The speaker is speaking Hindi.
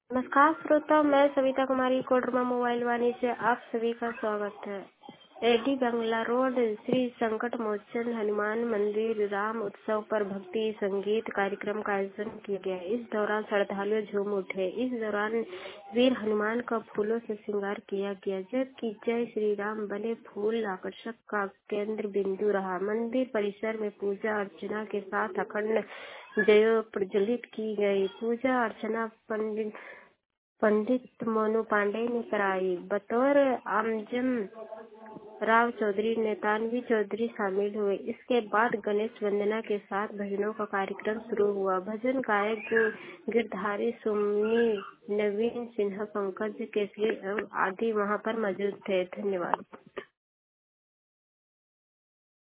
नमस्कार श्रोता, मैं सविता कुमारी कोडरमा मोबाइल वाणी से आप सभी का स्वागत है। एडी बंगला रोड श्री संकट मोचन हनुमान मंदिर राम उत्सव पर भक्ति संगीत कार्यक्रम का आयोजन किया गया। इस दौरान श्रद्धालु झूम उठे। इस दौरान वीर हनुमान का फूलों से श्रृंगार किया गया, जबकि जय श्री राम बने फूल आकर्षक का केंद्र बिंदु रहा। मंदिर परिसर में पूजा अर्चना के साथ अखंड जयो प्रज्वलित की गई। पूजा अर्चना पंडित मोनू पांडे ने कराई। बतौर आमजम राव चौधरी ने तानवी चौधरी शामिल हुए। इसके बाद गणेश वंदना के साथ भजनों का कार्यक्रम शुरू हुआ। भजन गायक गिरधारी सुमनी, नवीन सिन्हा, पंकज केसरी आदि वहां पर मौजूद थे। धन्यवाद।